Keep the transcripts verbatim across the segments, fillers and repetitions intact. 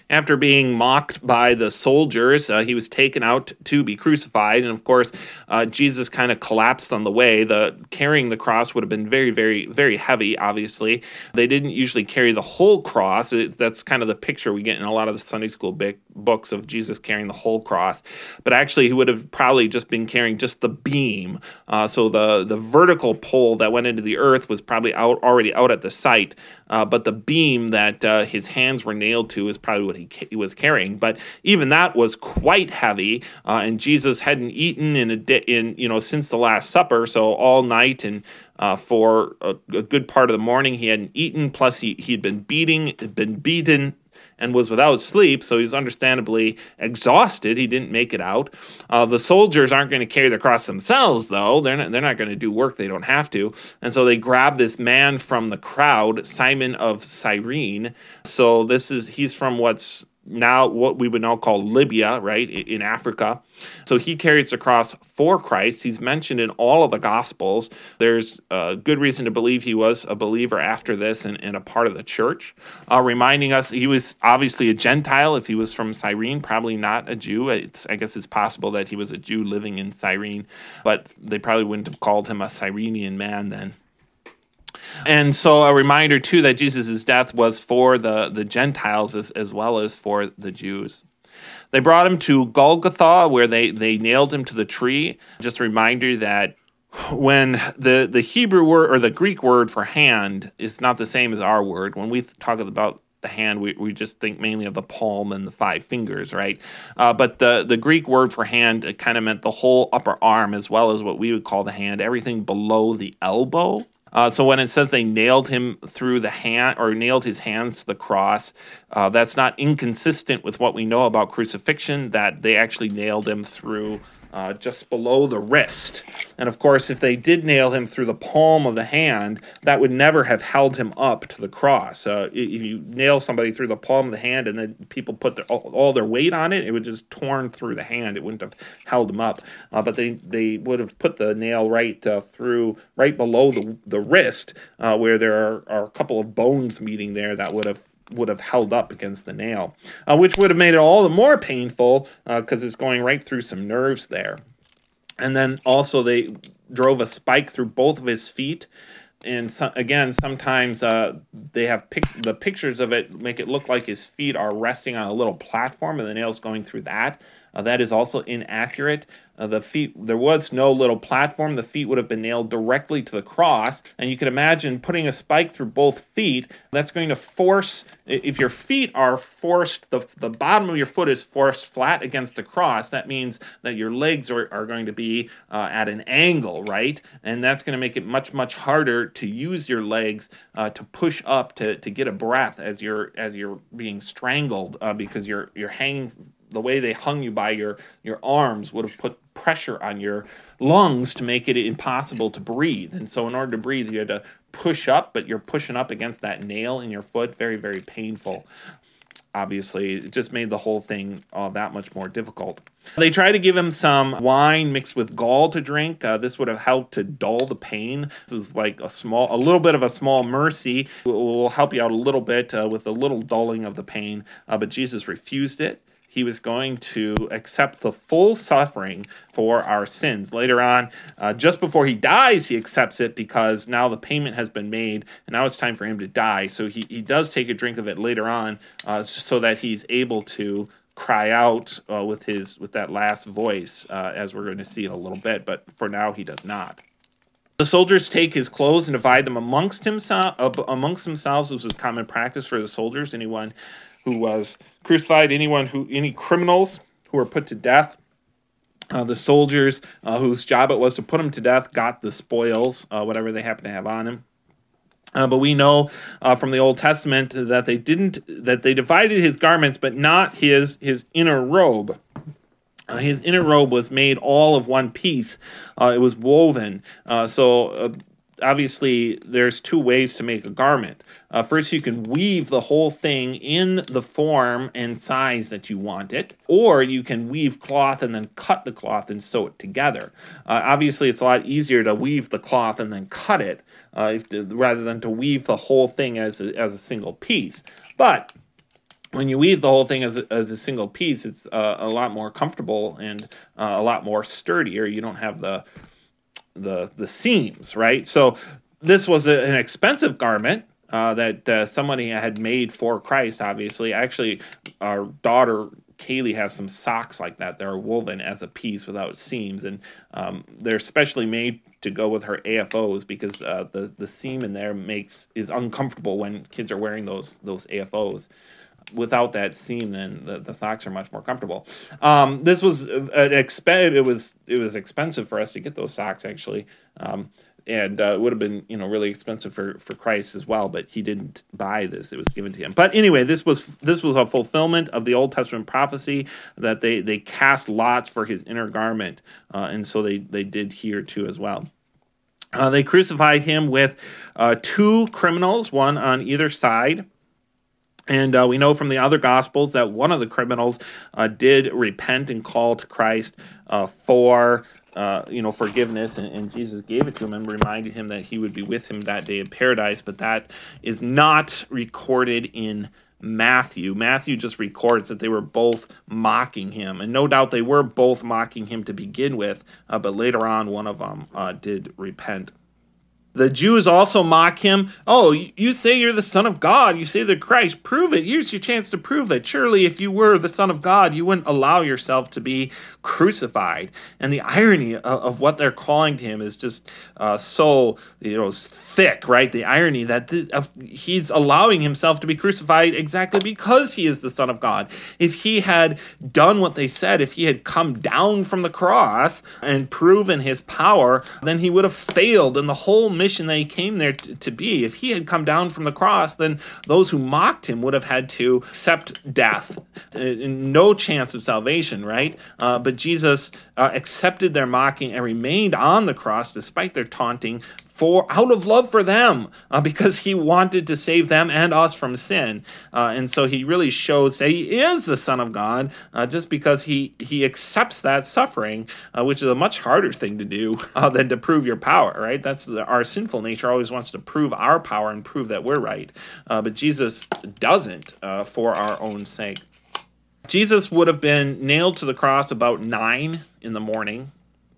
After being mocked by the soldiers, uh, he was taken out to be crucified. And of course, uh, Jesus kind of collapsed on the way. The carrying the cross would have been very, very, very heavy, obviously. They didn't usually carry the whole cross. It, that's kind of the picture we get in a lot of the Sunday school big books of Jesus carrying the whole cross. But actually, he would have probably just been carrying just the beam. Uh, so the, the vertical pole that went into the earth was probably out already out at the site. Uh, but the beam that uh, his hands were nailed to is probably what he, ca- he was carrying. But even that was quite heavy, uh, and Jesus hadn't eaten in a di- in you know since the Last Supper, so all night and uh, for a, a good part of the morning he hadn't eaten. Plus he he'd been beating, been beaten. And was without sleep, so he's understandably exhausted. He didn't make it out. Uh, the soldiers aren't going to carry the cross themselves, though. They're not, they're not going to do work they don't have to. And so they grab this man from the crowd, Simon of Cyrene. So this is he's from what's now what we would now call Libya, right, in Africa. So he carries the cross for Christ. He's mentioned in all of the Gospels. There's a good reason to believe he was a believer after this and, and a part of the church, uh, reminding us he was obviously a Gentile. If he was from Cyrene, probably not a Jew. It's, I guess it's possible that he was a Jew living in Cyrene, but they probably wouldn't have called him a Cyrenian man then. And so a reminder, too, that Jesus' death was for the, the Gentiles as, as well as for the Jews. They brought him to Golgotha, where they, they nailed him to the tree. Just a reminder that when the, the Hebrew word or the Greek word for hand is not the same as our word, when we talk about the hand, we, we just think mainly of the palm and the five fingers, right? Uh, but the, the Greek word for hand, it kind of meant the whole upper arm as well as what we would call the hand, everything below the elbow. Uh, so when it says they nailed him through the hand or nailed his hands to the cross, uh, that's not inconsistent with what we know about crucifixion, that they actually nailed him through uh, just below the wrist. And of course, if they did nail him through the palm of the hand, that would never have held him up to the cross. Uh, if you nail somebody through the palm of the hand and then people put their, all, all their weight on it, it would just torn through the hand. It wouldn't have held him up. Uh, but they, they would have put the nail right uh, through, right below the, the wrist, uh, where there are, are a couple of bones meeting there that would have would have held up against the nail, uh, which would have made it all the more painful because uh, it's going right through some nerves there. And then also they drove a spike through both of his feet. And so, again, sometimes uh, they have pic- the pictures of it make it look like his feet are resting on a little platform and the nails going through that. Uh, that is also inaccurate. Uh, the feet, there was no little platform. The feet would have been nailed directly to the cross. And you can imagine putting a spike through both feet. That's going to force, if your feet are forced, the, the bottom of your foot is forced flat against the cross. That means that your legs are, are going to be uh, at an angle, right? And that's going to make it much, much harder to use your legs uh, to push up to, to get a breath as you're as you're being strangled uh, because you're you're hanging. The way they hung you by your, your arms would have put pressure on your lungs to make it impossible to breathe. And so in order to breathe, you had to push up, but you're pushing up against that nail in your foot. Very, very painful. Obviously, it just made the whole thing uh, that much more difficult. They tried to give him some wine mixed with gall to drink. Uh, this would have helped to dull the pain. This is like a small, a little bit of a small mercy. It will help you out a little bit uh, with a little dulling of the pain. Uh, but Jesus refused it. He was going to accept the full suffering for our sins. Later on, uh, just before he dies, he accepts it because now the payment has been made, and now it's time for him to die. So he, he does take a drink of it later on uh, so that he's able to cry out uh, with his with that last voice, uh, as we're going to see in a little bit. But for now, he does not. The soldiers take his clothes and divide them amongst himself. Uh, amongst themselves, this was common practice for the soldiers. Anyone who was crucified, anyone who, any criminals who were put to death, uh, the soldiers uh, whose job it was to put him to death got the spoils, uh, whatever they happen to have on him. Uh, but we know uh, from the Old Testament that they didn't, that they divided his garments, but not his his inner robe. Uh, his inner robe was made all of one piece. Uh, it was woven. Uh, so. Uh, Obviously, there's two ways to make a garment. Uh, first, you can weave the whole thing in the form and size that you want it, or you can weave cloth and then cut the cloth and sew it together. Uh, obviously, it's a lot easier to weave the cloth and then cut it uh, if, rather than to weave the whole thing as a, as a single piece. But when you weave the whole thing as a, as a single piece, it's uh, a lot more comfortable and uh, a lot more sturdier. You don't have the the the seams, right? So this was a, an expensive garment uh, that uh, somebody had made for Christ. Obviously, actually, our daughter Kaylee has some socks like that. They're woven as a piece without seams, and um, they're specially made to go with her A F Os because uh, the the seam in there makes is uncomfortable when kids are wearing those those A F Os. Without that seam, then the, the socks are much more comfortable. Um, this was an exp- It was it was expensive for us to get those socks actually, um, and uh, it would have been you know really expensive for, for Christ as well. But he didn't buy this; it was given to him. But anyway, this was this was a fulfillment of the Old Testament prophecy that they they cast lots for his inner garment, uh, and so they they did here too as well. Uh, they crucified him with uh, two criminals, one on either side. And uh, we know from the other Gospels that one of the criminals uh, did repent and call to Christ uh, for, uh, you know, forgiveness, and, and Jesus gave it to him and reminded him that he would be with him that day in paradise. But that is not recorded in Matthew. Matthew just records that they were both mocking him, and no doubt they were both mocking him to begin with. Uh, but later on, one of them uh, did repent. The Jews also mock him. Oh, you say you're the Son of God. You say the Christ. Prove it. Here's your chance to prove it. Surely if you were the Son of God, you wouldn't allow yourself to be crucified. And the irony of, of what they're calling to him is just uh, so, you know, thick, right? The irony that the, of, he's allowing himself to be crucified exactly because he is the Son of God. If he had done what they said, if he had come down from the cross and proven his power, then he would have failed in the whole mission that he came there to, to be. If he had come down from the cross, then those who mocked him would have had to accept death. Uh, no chance of salvation, right? Uh, but Jesus uh, accepted their mocking and remained on the cross despite their taunting, for out of love for them, uh, because he wanted to save them and us from sin. Uh, and so he really shows that he is the Son of God uh, just because he, he accepts that suffering, uh, which is a much harder thing to do uh, than to prove your power, right? That's the, our sinful nature always wants to prove our power and prove that we're right. Uh, but Jesus doesn't uh, for our own sake. Jesus would have been nailed to the cross about nine in the morning.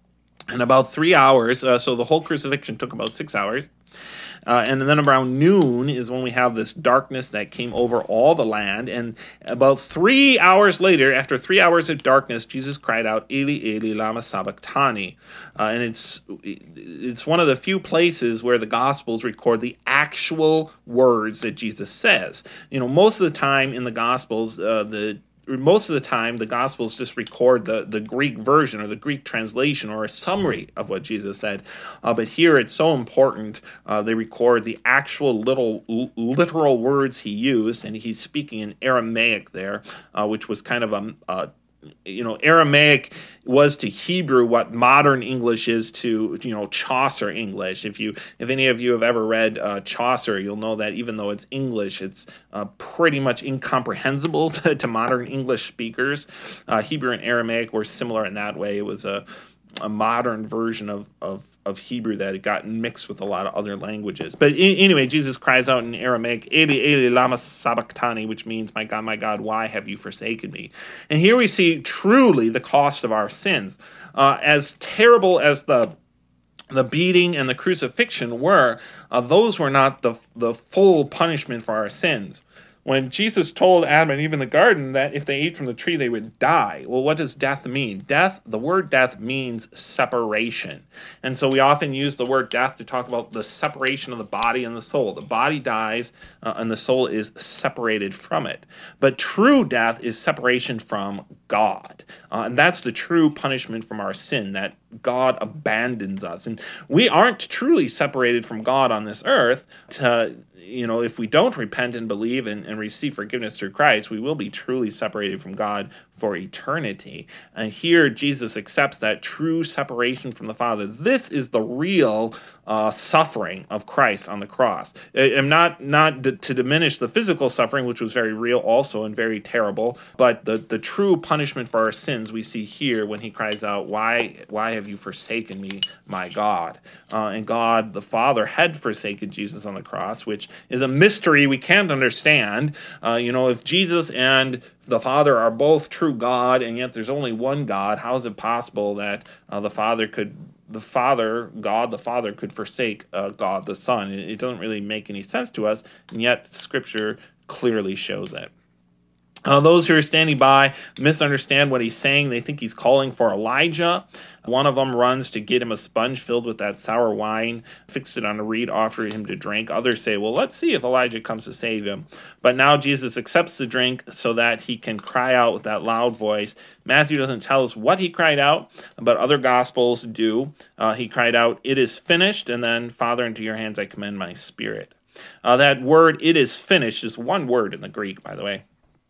In about three hours, uh, so the whole crucifixion took about six hours. Uh, and then around noon is when we have this darkness that came over all the land. And about three hours later, after three hours of darkness, Jesus cried out, Eli, Eli, lama sabachthani. Uh, and it's it's one of the few places where the Gospels record the actual words that Jesus says. You know, most of the time in the Gospels, uh, the Most of the time, the Gospels just record the, the Greek version or the Greek translation or a summary of what Jesus said. Uh, but here it's so important. Uh, they record the actual little literal words he used, and he's speaking in Aramaic there, uh, which was kind of a, a you know, Aramaic was to Hebrew what modern English is to, you know, Chaucer English. If you, if any of you have ever read uh, Chaucer, you'll know that even though it's English, it's uh, pretty much incomprehensible to, to modern English speakers. Uh, Hebrew and Aramaic were similar in that way. It was a a modern version of, of, of Hebrew that had gotten mixed with a lot of other languages. But in, anyway, Jesus cries out in Aramaic, Eli, Eli, lama sabachthani, which means, my God, my God, why have you forsaken me? And here we see truly the cost of our sins. Uh, as terrible as the the beating and the crucifixion were, uh, those were not the the full punishment for our sins. When Jesus told Adam and Eve in the garden that if they ate from the tree, they would die. Well, what does death mean? Death, the word death means separation. And so we often use the word death to talk about the separation of the body and the soul. The body dies uh, and the soul is separated from it. But true death is separation from God. Uh, and that's the true punishment from our sin, that God abandons us. And we aren't truly separated from God on this earth. To, you know, if we don't repent and believe and, and receive forgiveness through Christ, we will be truly separated from God for eternity. And here Jesus accepts that true separation from the Father. This is the real uh, suffering of Christ on the cross. I'm not not d- to diminish the physical suffering, which was very real also and very terrible, but the, the true punishment for our sins we see here when he cries out, why, why have you forsaken me, my God? Uh, and God, the Father, had forsaken Jesus on the cross, which is a mystery we can't understand. Uh, you know, if Jesus and the Father are both true God, and yet there's only one God, how is it possible that uh, the Father could, the Father, God the Father, could forsake uh, God the Son? It, it doesn't really make any sense to us, and yet Scripture clearly shows it. Uh, those who are standing by misunderstand what he's saying. They think he's calling for Elijah. One of them runs to get him a sponge filled with that sour wine, fixed it on a reed, offered him to drink. Others say, well, let's see if Elijah comes to save him. But now Jesus accepts the drink so that he can cry out with that loud voice. Matthew doesn't tell us what he cried out, but other Gospels do. Uh, he cried out, "It is finished," and then, "Father, into your hands I commend my spirit." Uh, that word, "it is finished," is one word in the Greek, by the way.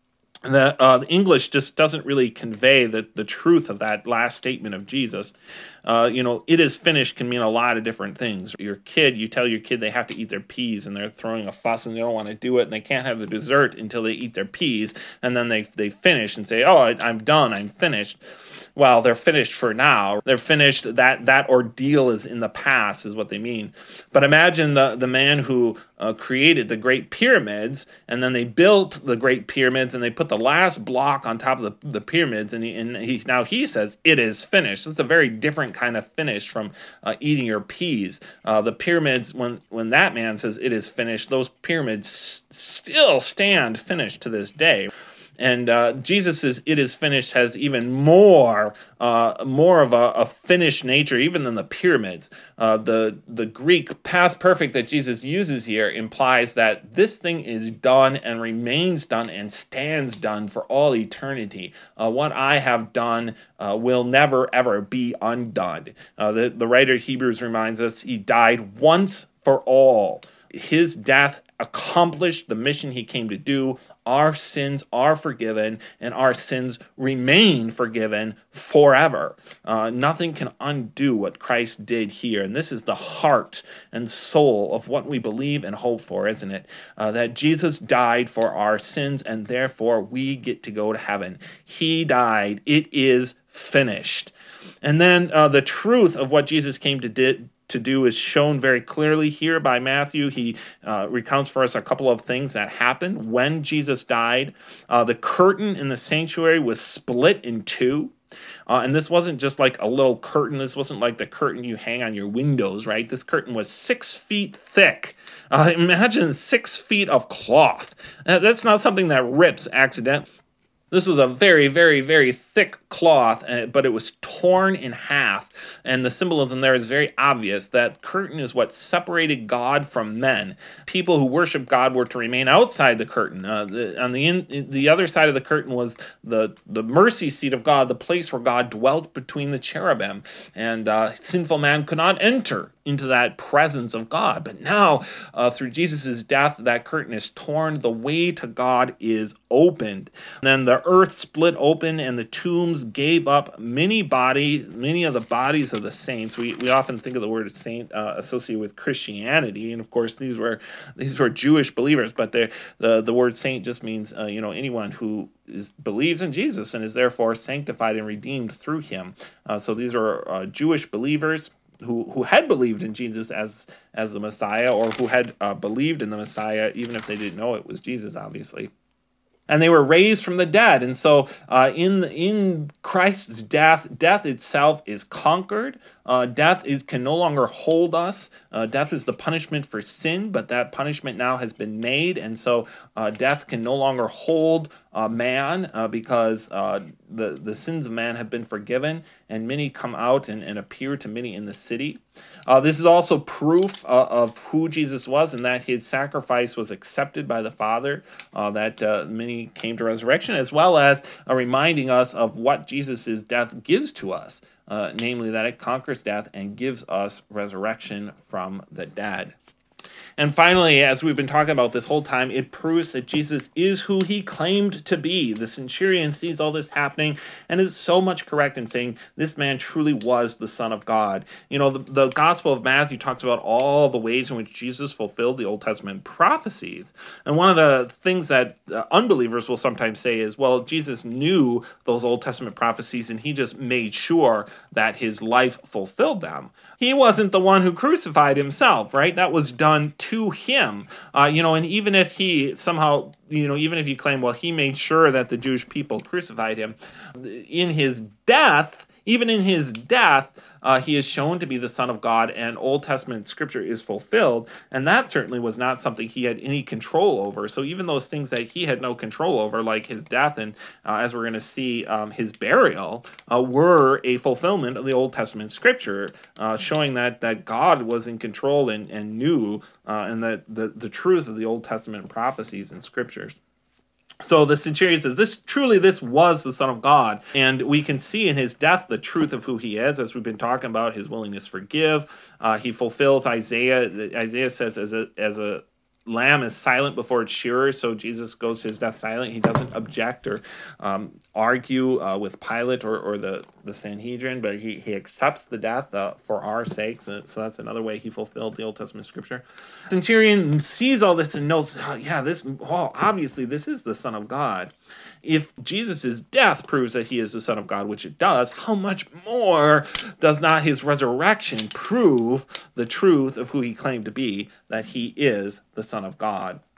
The, uh, the English just doesn't really convey the, the truth of that last statement of Jesus. Uh, you know, "it is finished" can mean a lot of different things. Your kid, you tell your kid they have to eat their peas, and they're throwing a fuss, and they don't want to do it, and they can't have the dessert until they eat their peas, and then they they finish and say, "Oh, I, I'm done, I'm finished." Well, they're finished for now. They're finished. That that ordeal is in the past, is what they mean. But imagine the, the man who uh, created the Great Pyramids, and then they built the Great Pyramids, and they put the last block on top of the, the pyramids, and, he, and he, now he says, "it is finished." It's a very different kind of finish from uh, eating your peas. Uh, the pyramids, when, when that man says "it is finished," those pyramids s- still stand finished to this day. And uh, Jesus' "it is finished" has even more uh, more of a, a finished nature, even than the pyramids. Uh, the, the Greek past perfect that Jesus uses here implies that this thing is done and remains done and stands done for all eternity. Uh, what I have done uh, will never, ever be undone. Uh, the, the writer of Hebrews reminds us he died once for all. His death accomplished the mission he came to do. Our sins are forgiven, and our sins remain forgiven forever. Uh, nothing can undo what Christ did here, and this is the heart and soul of what we believe and hope for, isn't it? Uh, that Jesus died for our sins, and therefore we get to go to heaven. He died. It is finished. And then uh, the truth of what Jesus came to do to do is shown very clearly here by Matthew. He uh, recounts for us a couple of things that happened when Jesus died. Uh, the curtain in the sanctuary was split in two. Uh, and this wasn't just like a little curtain. This wasn't like the curtain you hang on your windows, right? This curtain was six feet thick. Uh, imagine six feet of cloth. Uh, that's not something that rips accidentally. This was a very, very, very thick cloth, but it was torn in half. And the symbolism there is very obvious. That curtain is what separated God from men. People who worship God were to remain outside the curtain. Uh, the, on the in, the other side of the curtain was the, the mercy seat of God, the place where God dwelt between the cherubim. And uh, sinful man could not enter into that presence of God. But now, uh, through Jesus' death, that curtain is torn. The way to God is opened. And then the earth split open, and the tombs gave up many body, many of the bodies of the saints. We we often think of the word saint uh, associated with Christianity, and of course these were these were Jewish believers. But the the the word saint just means uh, you know anyone who is believes in Jesus and is therefore sanctified and redeemed through Him. Uh, so these are uh, Jewish believers who who had believed in Jesus as as the Messiah, or who had uh, believed in the Messiah, even if they didn't know it was Jesus, obviously. And they were raised from the dead. And so uh, in in Christ's death, death itself is conquered. Uh, death is, can no longer hold us. Uh, death is the punishment for sin, but that punishment now has been made. And so uh, death can no longer hold uh, man uh, because uh, the, the sins of man have been forgiven, and many come out and, and appear to many in the city. Uh, this is also proof uh, of who Jesus was, and that his sacrifice was accepted by the Father, uh, that uh, many came to resurrection, as well as uh, reminding us of what Jesus' death gives to us, uh, namely that it conquers death and gives us resurrection from the dead. And finally, as we've been talking about this whole time, it proves that Jesus is who he claimed to be. The centurion sees all this happening and is so much correct in saying this man truly was the Son of God. You know, the, the Gospel of Matthew talks about all the ways in which Jesus fulfilled the Old Testament prophecies. And one of the things that uh, unbelievers will sometimes say is, well, Jesus knew those Old Testament prophecies and he just made sure that his life fulfilled them. He wasn't the one who crucified himself, right? That was done to him. Uh, you know, and even if he somehow, you know, even if you claim, well, he made sure that the Jewish people crucified him, in his death, even in his death, uh, he is shown to be the Son of God, and Old Testament scripture is fulfilled, and that certainly was not something he had any control over. So even those things that he had no control over, like his death and, uh, as we're going to see, um, his burial, uh, were a fulfillment of the Old Testament scripture, uh, showing that that God was in control and, and knew, uh, and that the, the truth of the Old Testament prophecies and scriptures. So the centurion says, this truly, this was the Son of God. And we can see in his death the truth of who he is, as we've been talking about, his willingness to forgive. Uh, he fulfills Isaiah. Isaiah says, as a, as a lamb is silent before its shearer, so Jesus goes to his death silent. He doesn't object or um, argue uh, with Pilate or, or the, the Sanhedrin, but he, he accepts the death uh, for our sakes. So that's another way he fulfilled the Old Testament scripture. Centurion sees all this and knows, oh, yeah, this, oh, obviously this is the Son of God. If Jesus' death proves that he is the Son of God, which it does, how much more does not his resurrection prove the truth of who he claimed to be, that he is the Son of God?